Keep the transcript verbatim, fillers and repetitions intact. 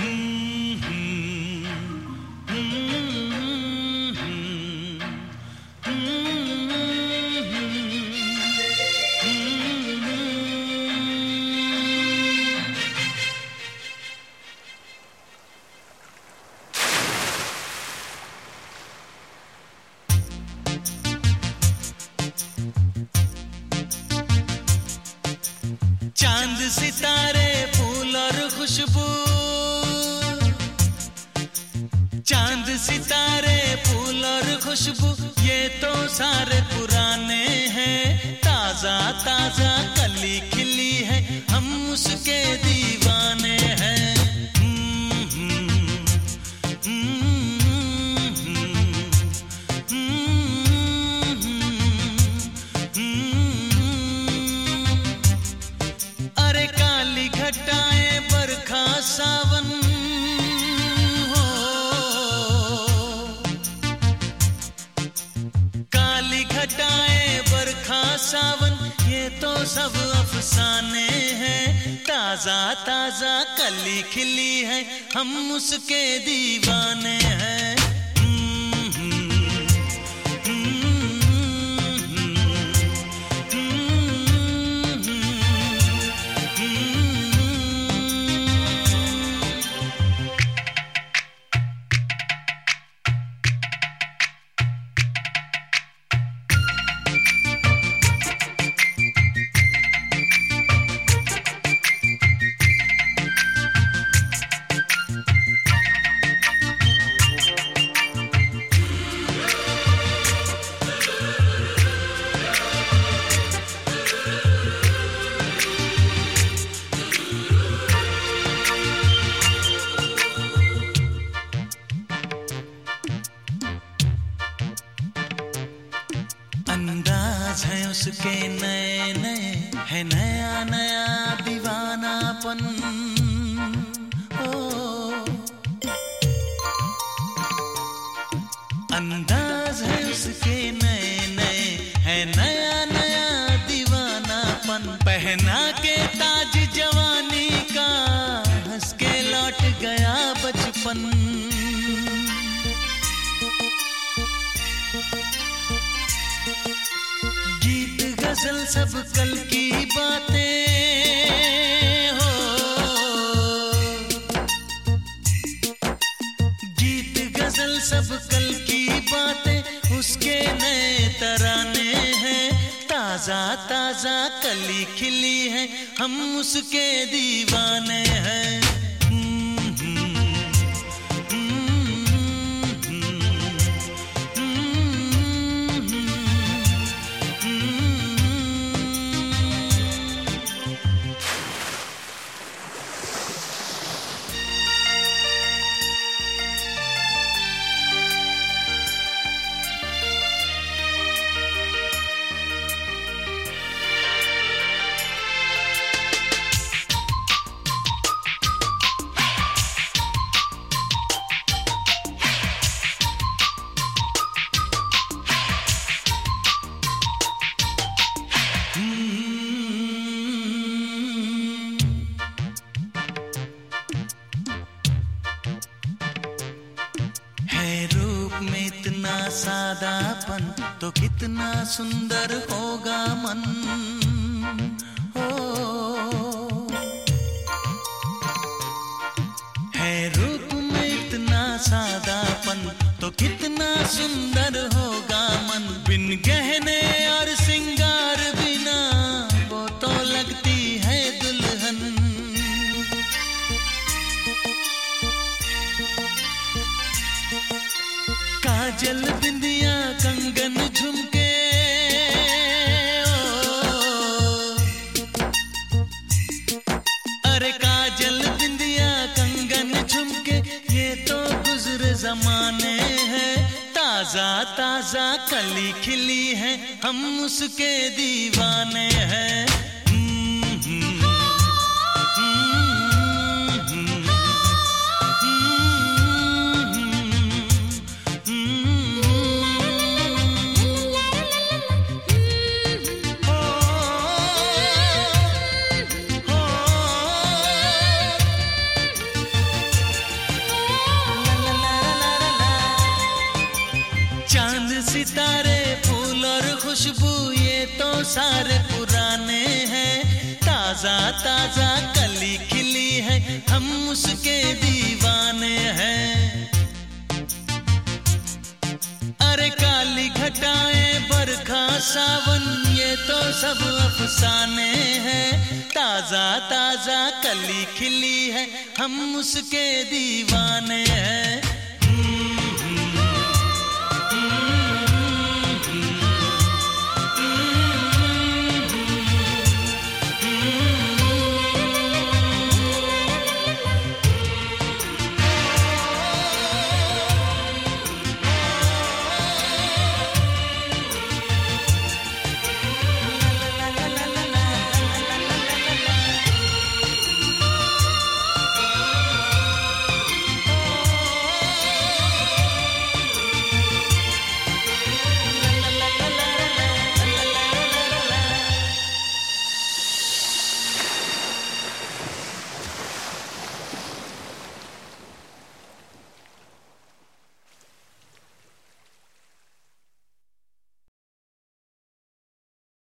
चांद सितारे फूल और खुशबू, चांद सितारे फूल और खुशबू ये तो सारे पुराने हैं। ताजा ताजा कली खिली है, हम उसके दीवाने हैं। अरे काली घटाएं बरखा सावन हो, काली घटाएं बरखा सावन ये तो सब अफसाने हैं। ताजा ताजा कली खिली है, हम उसके दीवाने हैं। अंदाज है उसके नए नए, है नया नया दीवानापन। ओ अंदाज है उसके नए नए, है नया नया दीवानापन। पहना के ताज जवानी का, हंस के लौट गया बचपन। गीत गजल सब कल की बातें हो, गीत गजल सब कल की बातें उसके नए तराने हैं। ताजा ताजा कली खिली है, हम उसके दीवाने हैं। में इतना सादापन तो कितना सुंदर होगा मन। हो है रूप में इतना सादापन तो कितना सुंदर होगा मन। बिन गहने और सिंगार बिना वो तो लगती है दुल्हन। काजल बिंदिया कंगन झुमके अरे काजल बिंदिया कंगन झुमके ये तो गुजरे जमाने हैं। ताजा ताजा कली खिली है हम उसके दीवाने हैं। सारे पुराने हैं, ताजा ताजा कली खिली है, हम उसके दीवाने हैं। अरे काली घटाएं बरखा सावन ये तो सब अफसाने हैं, ताजा ताजा कली खिली है, हम उसके दीवाने हैं।